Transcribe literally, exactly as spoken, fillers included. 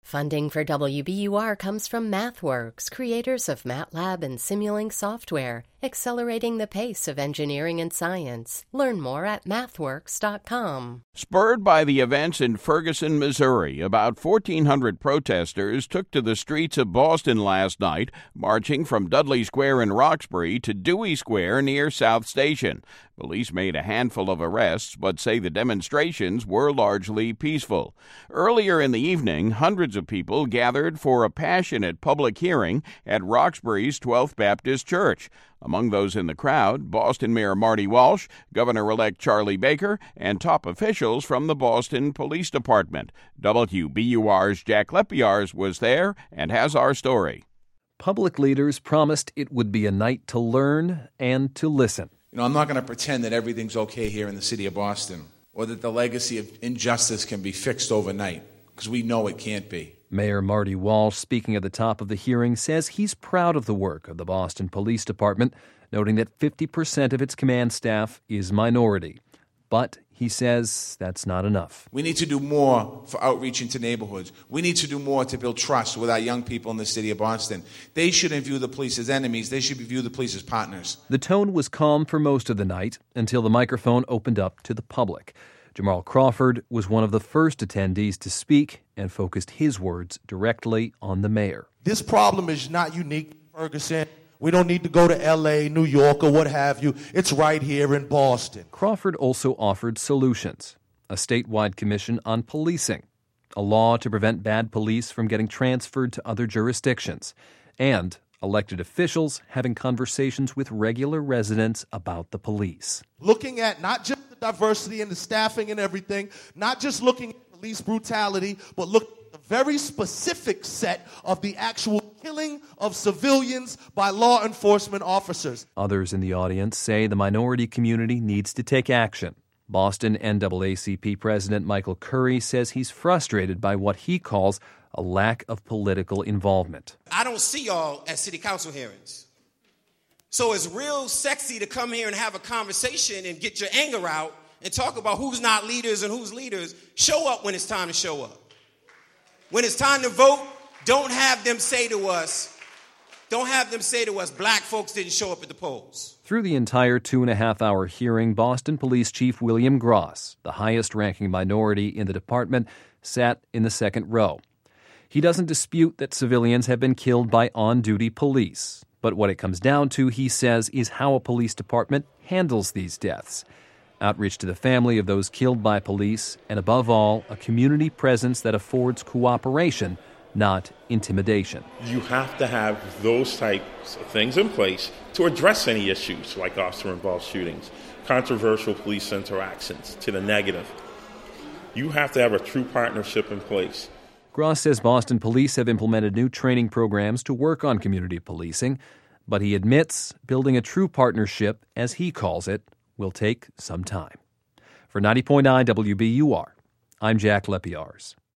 Funding for W B U R comes from MathWorks, creators of MATLAB and Simulink software, accelerating the pace of engineering and science. Learn more at mathworks dot com. Spurred by the events in Ferguson, Missouri, about fourteen hundred protesters took to the streets of Boston last night, marching from Dudley Square in Roxbury to Dewey Square near South Station. Police made a handful of arrests, but say the demonstrations were largely peaceful. Earlier in the evening, hundreds of people gathered for a passionate public hearing at Roxbury's twelfth Baptist Church. Among those in the crowd, Boston Mayor Marty Walsh, Governor-elect Charlie Baker, and top officials from the Boston Police Department. W B U R's Jack Lepiarz was there and has our story. Public leaders promised it would be a night to learn and to listen. You know, I'm not going to pretend that everything's okay here in the city of Boston or that the legacy of injustice can be fixed overnight, because we know it can't be. Mayor Marty Walsh, speaking at the top of the hearing, says he's proud of the work of the Boston Police Department, noting that fifty percent of its command staff is minority. But he says that's not enough. We need to do more for outreach into neighborhoods. We need to do more to build trust with our young people in the city of Boston. They shouldn't view the police as enemies. They should view the police as partners. The tone was calm for most of the night until the microphone opened up to the public. Jamal Crawford was one of the first attendees to speak and focused his words directly on the mayor. This problem is not unique to Ferguson. We don't need to go to L A, New York, or what have you. It's right here in Boston. Crawford also offered solutions: a statewide commission on policing, a law to prevent bad police from getting transferred to other jurisdictions, and elected officials having conversations with regular residents about the police. Looking at not just the diversity and the staffing and everything, not just looking at police brutality, but look at the very specific set of the actual killing of civilians by law enforcement officers. Others in the audience say the minority community needs to take action. Boston N double A C P President Michael Curry says he's frustrated by what he calls a lack of political involvement. I don't see y'all at city council hearings. So it's real sexy to come here and have a conversation and get your anger out and talk about who's not leaders and who's leaders. Show up when it's time to show up. When it's time to vote, don't have them say to us, don't have them say to us, black folks didn't show up at the polls. Through the entire two-and-a-half-hour hearing, Boston Police Chief William Gross, the highest-ranking minority in the department, sat in the second row. He doesn't dispute that civilians have been killed by on-duty police. But what it comes down to, he says, is how a police department handles these deaths. Outreach to the family of those killed by police, and above all, a community presence that affords cooperation, not intimidation. You have to have those types of things in place to address any issues like officer-involved shootings, controversial police interactions to the negative. You have to have a true partnership in place. Gross says Boston police have implemented new training programs to work on community policing, but he admits building a true partnership, as he calls it, will take some time. For ninety point nine W B U R, I'm Jack Lepiarz.